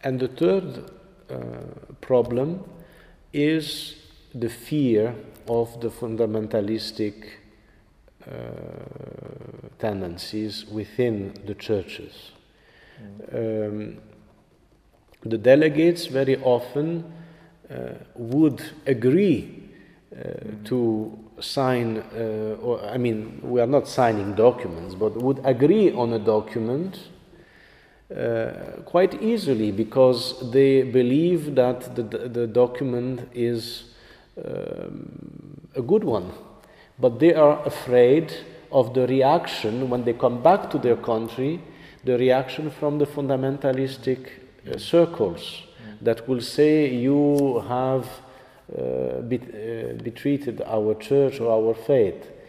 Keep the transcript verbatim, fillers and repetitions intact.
And the third uh, problem is the fear of the fundamentalistic uh, tendencies within the churches. Mm. Um, the delegates very often uh, would agree uh, mm. to sign, uh, or I mean, we are not signing documents, but would agree on a document uh, quite easily because they believe that the, the document is um, a good one. But they are afraid of the reaction when they come back to their country, the reaction from the fundamentalistic uh, circles that will say, you have uh, bet uh, betreated our church or our faith.